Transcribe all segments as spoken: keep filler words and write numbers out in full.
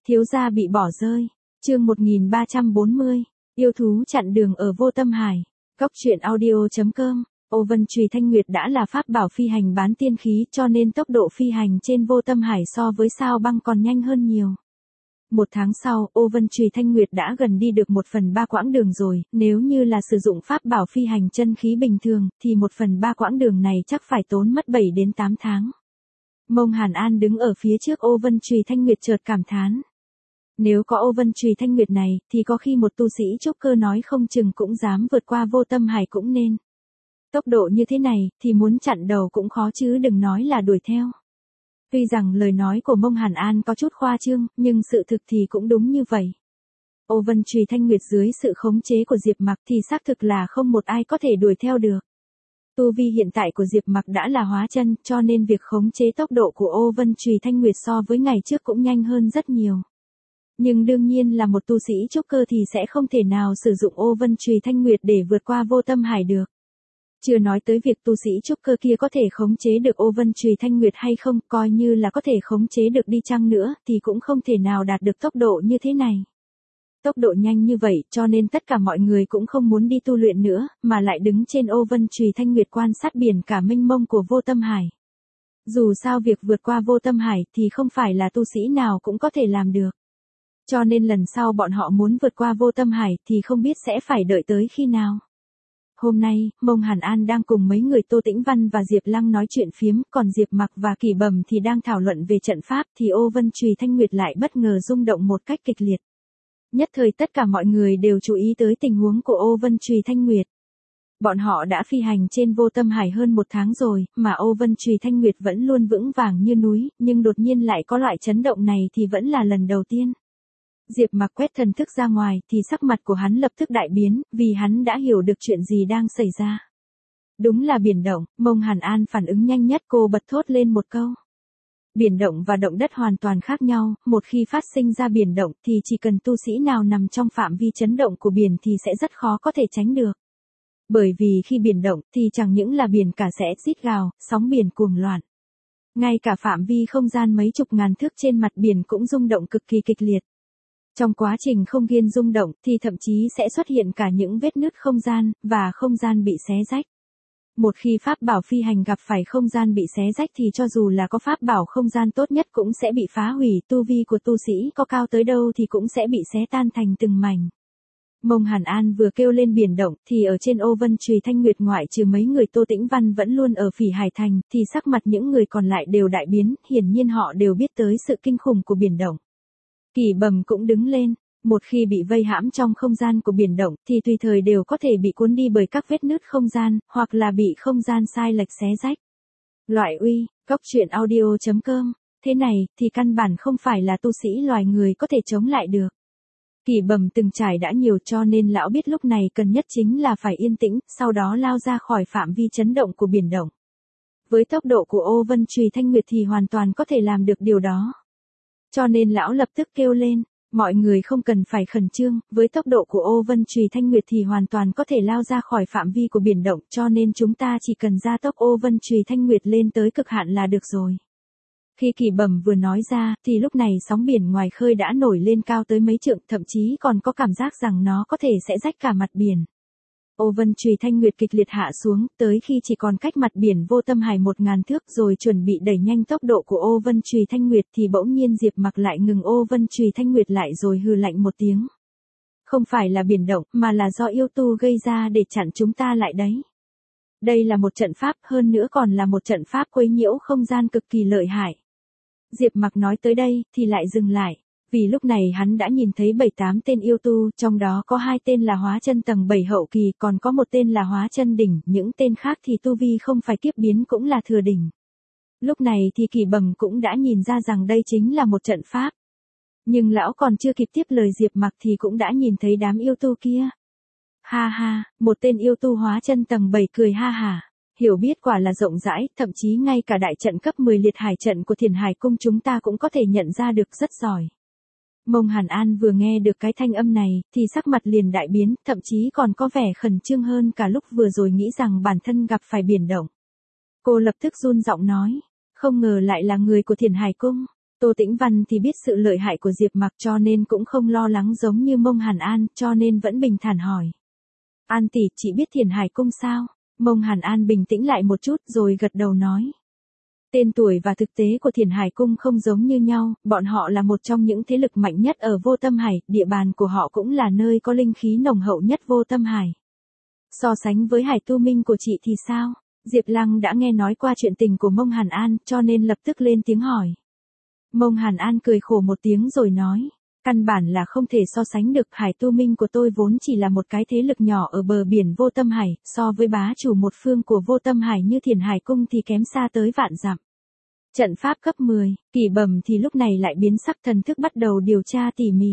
Thiếu gia bị bỏ rơi. Chương một nghìn ba trăm bốn mươi. Yêu thú chặn đường ở Vô Tâm Hải. Cốc truyện audio chấm com. Ô Vân Chùy Thanh Nguyệt đã là pháp bảo phi hành bán tiên khí, cho nên tốc độ phi hành trên Vô Tâm Hải so với Sao Băng còn nhanh hơn nhiều. Một tháng sau, Ô Vân Chùy Thanh Nguyệt đã gần đi được một phần ba quãng đường rồi, nếu như là sử dụng pháp bảo phi hành chân khí bình thường, thì một phần ba quãng đường này chắc phải tốn mất bảy đến tám tháng. Mông Hàn An đứng ở phía trước Ô Vân Chùy Thanh Nguyệt chợt cảm thán. Nếu có Ô Vân Chùy Thanh Nguyệt này, thì có khi một tu sĩ trúc cơ nói không chừng cũng dám vượt qua Vô Tâm Hải cũng nên. Tốc độ như thế này, thì muốn chặn đầu cũng khó chứ đừng nói là đuổi theo. Tuy rằng lời nói của Mông Hàn An có chút khoa trương, nhưng sự thực thì cũng đúng như vậy. Ô Vân Chùy Thanh Nguyệt dưới sự khống chế của Diệp Mặc thì xác thực là không một ai có thể đuổi theo được. Tu vi hiện tại của Diệp Mặc đã là hóa chân, cho nên việc khống chế tốc độ của Ô Vân Chùy Thanh Nguyệt so với ngày trước cũng nhanh hơn rất nhiều. Nhưng đương nhiên là một tu sĩ trúc cơ thì sẽ không thể nào sử dụng Ô Vân Chùy Thanh Nguyệt để vượt qua Vô Tâm Hải được. Chưa nói tới việc tu sĩ trúc cơ kia có thể khống chế được Ô Vân Chùy Thanh Nguyệt hay không, coi như là có thể khống chế được đi chăng nữa, thì cũng không thể nào đạt được tốc độ như thế này. Tốc độ nhanh như vậy, cho nên tất cả mọi người cũng không muốn đi tu luyện nữa, mà lại đứng trên Ô Vân Chùy Thanh Nguyệt quan sát biển cả mênh mông của Vô Tâm Hải. Dù sao việc vượt qua Vô Tâm Hải thì không phải là tu sĩ nào cũng có thể làm được. Cho nên lần sau bọn họ muốn vượt qua Vô Tâm Hải thì không biết sẽ phải đợi tới khi nào. Hôm nay, Mông Hàn An đang cùng mấy người Tô Tĩnh Văn và Diệp Lăng nói chuyện phiếm, còn Diệp Mặc và Kỷ Bầm thì đang thảo luận về trận pháp, thì Ô Vân Chùy Thanh Nguyệt lại bất ngờ rung động một cách kịch liệt. Nhất thời tất cả mọi người đều chú ý tới tình huống của Ô Vân Chùy Thanh Nguyệt. Bọn họ đã phi hành trên Vô Tâm Hải hơn một tháng rồi, mà Ô Vân Chùy Thanh Nguyệt vẫn luôn vững vàng như núi, nhưng đột nhiên lại có loại chấn động này thì vẫn là lần đầu tiên. Diệp Mặc quét thần thức ra ngoài thì sắc mặt của hắn lập tức đại biến, vì hắn đã hiểu được chuyện gì đang xảy ra. Đúng là biển động. Mông Hàn An phản ứng nhanh nhất, cô bật thốt lên một câu. Biển động và động đất hoàn toàn khác nhau, một khi phát sinh ra biển động thì chỉ cần tu sĩ nào nằm trong phạm vi chấn động của biển thì sẽ rất khó có thể tránh được. Bởi vì khi biển động thì chẳng những là biển cả sẽ rít gào, sóng biển cuồng loạn. Ngay cả phạm vi không gian mấy chục ngàn thước trên mặt biển cũng rung động cực kỳ kịch liệt. Trong quá trình không gian rung động thì thậm chí sẽ xuất hiện cả những vết nứt không gian, và không gian bị xé rách. Một khi pháp bảo phi hành gặp phải không gian bị xé rách thì cho dù là có pháp bảo không gian tốt nhất cũng sẽ bị phá hủy, tu vi của tu sĩ có cao tới đâu thì cũng sẽ bị xé tan thành từng mảnh. Mông Hàn An vừa kêu lên biển động thì ở trên Ô Vân Chùy Thanh Nguyệt ngoại trừ mấy người Tô Tĩnh Văn vẫn luôn ở Phỉ Hải Thành, thì sắc mặt những người còn lại đều đại biến, hiển nhiên họ đều biết tới sự kinh khủng của biển động. Kỷ Bầm cũng đứng lên, một khi bị vây hãm trong không gian của biển động thì tùy thời đều có thể bị cuốn đi bởi các vết nứt không gian, hoặc là bị không gian sai lệch xé rách. Loại uy, cốc truyện audio chấm com, thế này thì căn bản không phải là tu sĩ loài người có thể chống lại được. Kỷ Bầm từng trải đã nhiều cho nên lão biết lúc này cần nhất chính là phải yên tĩnh, sau đó lao ra khỏi phạm vi chấn động của biển động. Với tốc độ của Ô Vân Chùy Thanh Nguyệt thì hoàn toàn có thể làm được điều đó. Cho nên lão lập tức kêu lên, mọi người không cần phải khẩn trương, với tốc độ của Ô Vân Chùy Thanh Nguyệt thì hoàn toàn có thể lao ra khỏi phạm vi của biển động, cho nên chúng ta chỉ cần gia tốc Ô Vân Chùy Thanh Nguyệt lên tới cực hạn là được rồi. Khi Kỷ Bầm vừa nói ra, thì lúc này sóng biển ngoài khơi đã nổi lên cao tới mấy trượng, thậm chí còn có cảm giác rằng nó có thể sẽ rách cả mặt biển. Ô Vân Chùy Thanh Nguyệt kịch liệt hạ xuống, tới khi chỉ còn cách mặt biển Vô Tâm Hải một ngàn thước rồi chuẩn bị đẩy nhanh tốc độ của Ô Vân Chùy Thanh Nguyệt thì bỗng nhiên Diệp Mặc lại ngừng Ô Vân Chùy Thanh Nguyệt lại rồi hừ lạnh một tiếng. Không phải là biển động, mà là do yêu tu gây ra để chặn chúng ta lại đấy. Đây là một trận pháp, hơn nữa còn là một trận pháp quấy nhiễu không gian cực kỳ lợi hại. Diệp Mặc nói tới đây, thì lại dừng lại. Vì lúc này hắn đã nhìn thấy bảy tám tên yêu tu, trong đó có hai tên là hóa chân tầng bảy hậu kỳ, còn có một tên là hóa chân đỉnh, những tên khác thì tu vi không phải kiếp biến cũng là thừa đỉnh. Lúc này thì Kỷ Bầm cũng đã nhìn ra rằng đây chính là một trận pháp. Nhưng lão còn chưa kịp tiếp lời Diệp Mặc thì cũng đã nhìn thấy đám yêu tu kia. Ha ha, một tên yêu tu hóa chân tầng bảy cười ha hả. Hiểu biết quả là rộng rãi, thậm chí ngay cả đại trận cấp mười liệt hải trận của Thiền Hải Cung chúng ta cũng có thể nhận ra được, rất giỏi. Mông Hàn An vừa nghe được cái thanh âm này, thì sắc mặt liền đại biến, thậm chí còn có vẻ khẩn trương hơn cả lúc vừa rồi nghĩ rằng bản thân gặp phải biển động. Cô lập tức run giọng nói, không ngờ lại là người của Thiền Hải Cung. Tô Tĩnh Văn thì biết sự lợi hại của Diệp Mặc cho nên cũng không lo lắng giống như Mông Hàn An, cho nên vẫn bình thản hỏi. An tỷ, chị biết Thiền Hải Cung sao? Mông Hàn An bình tĩnh lại một chút rồi gật đầu nói. Tên tuổi và thực tế của Thiền Hải Cung không giống như nhau, bọn họ là một trong những thế lực mạnh nhất ở Vô Tâm Hải, địa bàn của họ cũng là nơi có linh khí nồng hậu nhất Vô Tâm Hải. So sánh với Hải Tu Minh của chị thì sao? Diệp Lăng đã nghe nói qua chuyện tình của Mông Hàn An, cho nên lập tức lên tiếng hỏi. Mông Hàn An cười khổ một tiếng rồi nói. Căn bản là không thể so sánh được, Hải Tu Minh của tôi vốn chỉ là một cái thế lực nhỏ ở bờ biển Vô Tâm Hải, so với bá chủ một phương của Vô Tâm Hải như Thiền Hải Cung thì kém xa tới vạn dặm. Trận pháp cấp mười, Kỳ Bầm thì lúc này lại biến sắc, thần thức bắt đầu điều tra tỉ mỉ.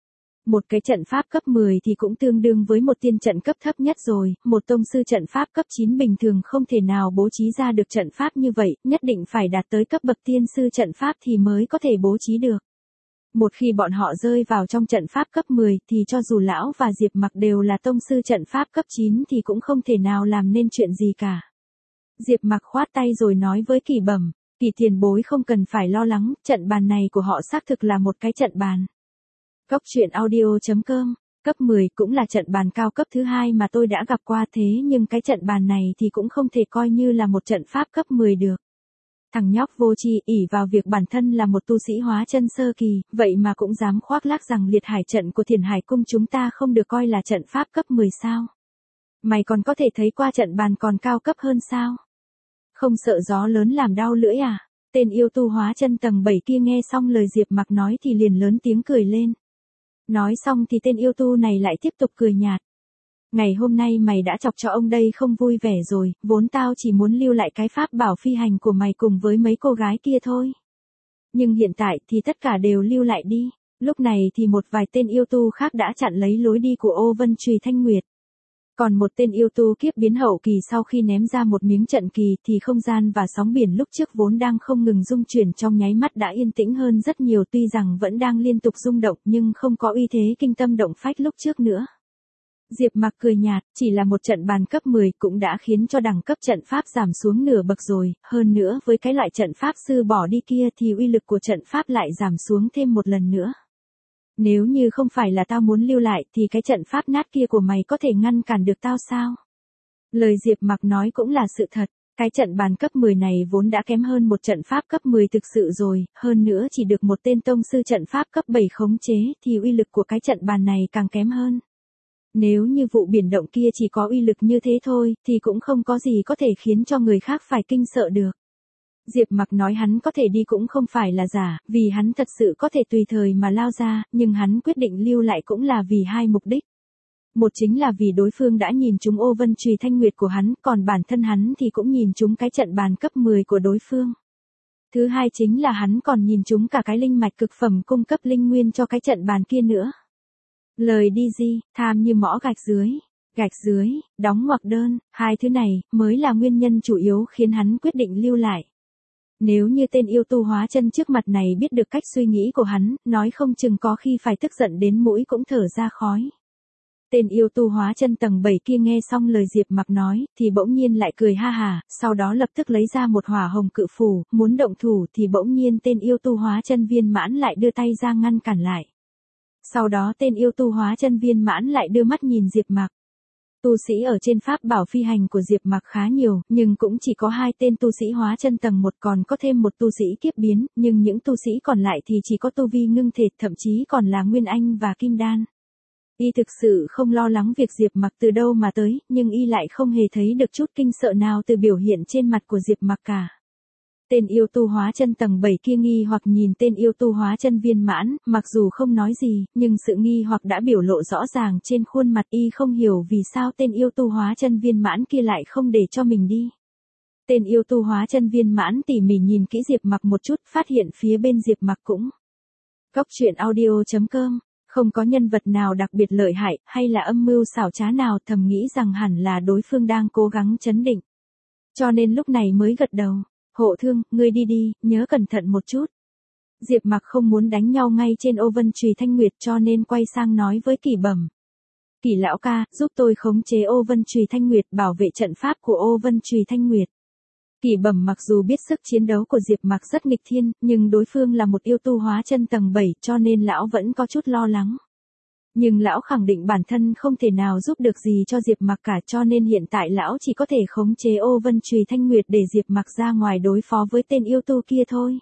Một cái trận pháp cấp mười thì cũng tương đương với một tiên trận cấp thấp nhất rồi, một tông sư trận pháp cấp chín bình thường không thể nào bố trí ra được trận pháp như vậy, nhất định phải đạt tới cấp bậc tiên sư trận pháp thì mới có thể bố trí được. Một khi bọn họ rơi vào trong trận pháp cấp mười thì cho dù lão và Diệp Mặc đều là tông sư trận pháp cấp chín thì cũng không thể nào làm nên chuyện gì cả. Diệp Mặc khoát tay rồi nói với Kỳ Bầm, Kỳ tiền bối không cần phải lo lắng, trận bàn này của họ xác thực là một cái trận bàn. Cốc truyện audio chấm com, cấp mười cũng là trận bàn cao cấp thứ hai mà tôi đã gặp qua, thế nhưng cái trận bàn này thì cũng không thể coi như là một trận pháp cấp mười được. Thằng nhóc vô tri ỷ vào việc bản thân là một tu sĩ hóa chân sơ kỳ, vậy mà cũng dám khoác lác rằng liệt hải trận của Thiền Hải Cung chúng ta không được coi là trận pháp cấp mười sao. Mày còn có thể thấy qua trận bàn còn cao cấp hơn sao? Không sợ gió lớn làm đau lưỡi à? Tên yêu tu hóa chân tầng bảy kia nghe xong lời Diệp Mặc nói thì liền lớn tiếng cười lên. Nói xong thì tên yêu tu này lại tiếp tục cười nhạt. Ngày hôm nay mày đã chọc cho ông đây không vui vẻ rồi, vốn tao chỉ muốn lưu lại cái pháp bảo phi hành của mày cùng với mấy cô gái kia thôi. Nhưng hiện tại thì tất cả đều lưu lại đi. Lúc này thì một vài tên yêu tu khác đã chặn lấy lối đi của Ô Vân Trùy Thanh Nguyệt. Còn một tên yêu tu kiếp biến hậu kỳ sau khi ném ra một miếng trận kỳ thì không gian và sóng biển lúc trước vốn đang không ngừng rung chuyển trong nháy mắt đã yên tĩnh hơn rất nhiều, tuy rằng vẫn đang liên tục rung động nhưng không có uy thế kinh tâm động phách lúc trước nữa. Diệp Mặc cười nhạt, chỉ là một trận bàn cấp mười cũng đã khiến cho đẳng cấp trận pháp giảm xuống nửa bậc rồi, hơn nữa với cái loại trận pháp sư bỏ đi kia thì uy lực của trận pháp lại giảm xuống thêm một lần nữa. Nếu như không phải là tao muốn lưu lại thì cái trận pháp nát kia của mày có thể ngăn cản được tao sao? Lời Diệp Mặc nói cũng là sự thật, cái trận bàn cấp mười này vốn đã kém hơn một trận pháp cấp mười thực sự rồi, hơn nữa chỉ được một tên tông sư trận pháp cấp bảy khống chế thì uy lực của cái trận bàn này càng kém hơn. Nếu như vụ biển động kia chỉ có uy lực như thế thôi thì cũng không có gì có thể khiến cho người khác phải kinh sợ được. Diệp Mặc nói hắn có thể đi cũng không phải là giả, vì hắn thật sự có thể tùy thời mà lao ra, nhưng hắn quyết định lưu lại cũng là vì hai mục đích. Một chính là vì đối phương đã nhìn trúng Ô Vân Trùy Thanh Nguyệt của hắn, còn bản thân hắn thì cũng nhìn trúng cái trận bàn cấp mười của đối phương. Thứ hai chính là hắn còn nhìn trúng cả cái linh mạch cực phẩm cung cấp linh nguyên cho cái trận bàn kia nữa. Lời đi di, tham như mõ gạch dưới. Gạch dưới, đóng ngoặc đơn, hai thứ này mới là nguyên nhân chủ yếu khiến hắn quyết định lưu lại. Nếu như tên yêu tu hóa chân trước mặt này biết được cách suy nghĩ của hắn, nói không chừng có khi phải tức giận đến mũi cũng thở ra khói. Tên yêu tu hóa chân tầng bảy kia nghe xong lời Diệp Mặc nói, thì bỗng nhiên lại cười ha hà, sau đó lập tức lấy ra một hỏa hồng cự phủ, muốn động thủ thì bỗng nhiên tên yêu tu hóa chân viên mãn lại đưa tay ra ngăn cản lại. Sau đó tên yêu tu hóa chân viên mãn lại đưa mắt nhìn Diệp Mặc. Tu sĩ ở trên pháp bảo phi hành của Diệp Mặc khá nhiều, nhưng cũng chỉ có hai tên tu sĩ hóa chân tầng một, còn có thêm một tu sĩ kiếp biến, nhưng những tu sĩ còn lại thì chỉ có tu vi ngưng thể, thậm chí còn là Nguyên Anh và Kim Đan. Y thực sự không lo lắng việc Diệp Mặc từ đâu mà tới, nhưng y lại không hề thấy được chút kinh sợ nào từ biểu hiện trên mặt của Diệp Mặc cả. Tên yêu tu hóa chân tầng bảy kia nghi hoặc nhìn tên yêu tu hóa chân viên mãn, mặc dù không nói gì, nhưng sự nghi hoặc đã biểu lộ rõ ràng trên khuôn mặt, y không hiểu vì sao tên yêu tu hóa chân viên mãn kia lại không để cho mình đi. Tên yêu tu hóa chân viên mãn tỉ mỉ nhìn kỹ Diệp Mặc một chút, phát hiện phía bên Diệp Mặc cũng. Cốc truyện audio chấm com, không có nhân vật nào đặc biệt lợi hại, hay là âm mưu xảo trá nào, thầm nghĩ rằng hẳn là đối phương đang cố gắng trấn định. Cho nên lúc này mới gật đầu. Hộ thương, ngươi đi đi, nhớ cẩn thận một chút. Diệp Mặc không muốn đánh nhau ngay trên Ô Vân Trùy Thanh Nguyệt cho nên quay sang nói với Kỳ Bầm. Kỳ lão ca, giúp tôi khống chế Ô Vân Trùy Thanh Nguyệt, bảo vệ trận pháp của Ô Vân Trùy Thanh Nguyệt. Kỳ Bẩm mặc dù biết sức chiến đấu của Diệp Mặc rất nghịch thiên, nhưng đối phương là một yêu tu hóa chân tầng bảy cho nên lão vẫn có chút lo lắng. Nhưng lão khẳng định bản thân không thể nào giúp được gì cho Diệp Mặc cả cho nên hiện tại lão chỉ có thể khống chế ô vân chùy thanh nguyệt để Diệp Mặc ra ngoài đối phó với tên yêu tu kia thôi.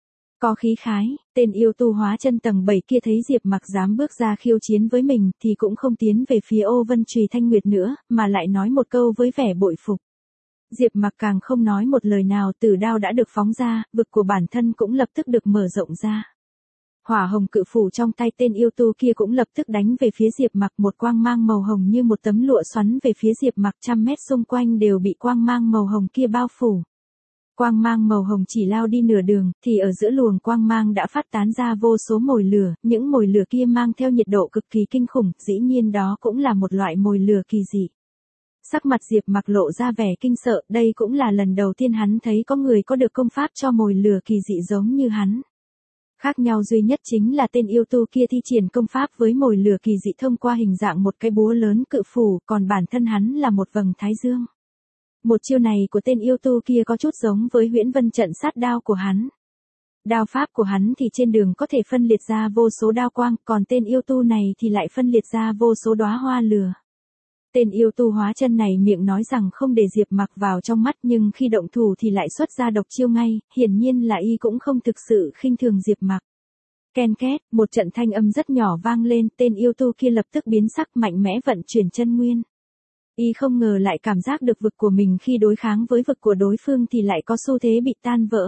Có khí khái, tên yêu tu hóa chân tầng bảy kia thấy Diệp Mặc dám bước ra khiêu chiến với mình thì cũng không tiến về phía ô vân chùy thanh nguyệt nữa, mà lại nói một câu với vẻ bội phục. Diệp Mặc càng không nói một lời nào, tử đao đã được phóng ra, vực của bản thân cũng lập tức được mở rộng ra. Hỏa hồng cự phủ trong tay tên yêu tu kia cũng lập tức đánh về phía Diệp Mặc, một quang mang màu hồng như một tấm lụa xoắn về phía Diệp Mặc, trăm mét xung quanh đều bị quang mang màu hồng kia bao phủ. Quang mang màu hồng chỉ lao đi nửa đường, thì ở giữa luồng quang mang đã phát tán ra vô số mồi lửa, những mồi lửa kia mang theo nhiệt độ cực kỳ kinh khủng, dĩ nhiên đó cũng là một loại mồi lửa kỳ dị. Sắc mặt Diệp Mặc lộ ra vẻ kinh sợ, đây cũng là lần đầu tiên hắn thấy có người có được công pháp cho mồi lửa kỳ dị giống như hắn. Khác nhau duy nhất chính là tên yêu tu kia thi triển công pháp với mồi lửa kỳ dị thông qua hình dạng một cái búa lớn cự phủ, còn bản thân hắn là một vầng thái dương. Một chiêu này của tên yêu tu kia có chút giống với huyễn vân trận sát đao của hắn. Đao pháp của hắn thì trên đường có thể phân liệt ra vô số đao quang, còn tên yêu tu này thì lại phân liệt ra vô số đóa hoa lửa. Tên yêu tu hóa chân này miệng nói rằng không để Diệp Mặc vào trong mắt nhưng khi động thủ thì lại xuất ra độc chiêu ngay, hiển nhiên là y cũng không thực sự khinh thường Diệp Mặc. Ken két, một trận thanh âm rất nhỏ vang lên, tên yêu tu kia lập tức biến sắc, mạnh mẽ vận chuyển chân nguyên. Y không ngờ lại cảm giác được vực của mình khi đối kháng với vực của đối phương thì lại có xu thế bị tan vỡ.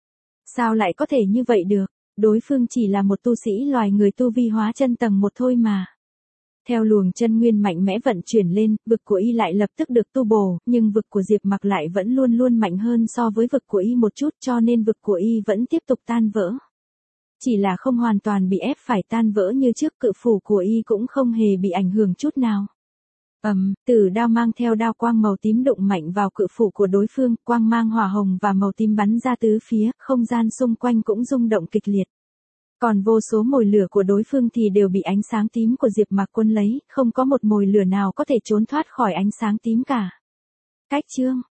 Sao lại có thể như vậy được, đối phương chỉ là một tu sĩ loài người tu vi hóa chân tầng một thôi mà. Theo luồng chân nguyên mạnh mẽ vận chuyển lên, vực của y lại lập tức được tu bổ, nhưng vực của Diệp Mặc lại vẫn luôn luôn mạnh hơn so với vực của y một chút cho nên vực của y vẫn tiếp tục tan vỡ. Chỉ là không hoàn toàn bị ép phải tan vỡ như trước, cự phủ của y cũng không hề bị ảnh hưởng chút nào. Ầm, um, tử đao mang theo đao quang màu tím đụng mạnh vào cự phủ của đối phương, quang mang hỏa hồng và màu tím bắn ra tứ phía, không gian xung quanh cũng rung động kịch liệt. Còn vô số mồi lửa của đối phương thì đều bị ánh sáng tím của Diệp Mặc quân lấy, không có một mồi lửa nào có thể trốn thoát khỏi ánh sáng tím cả. Cách chương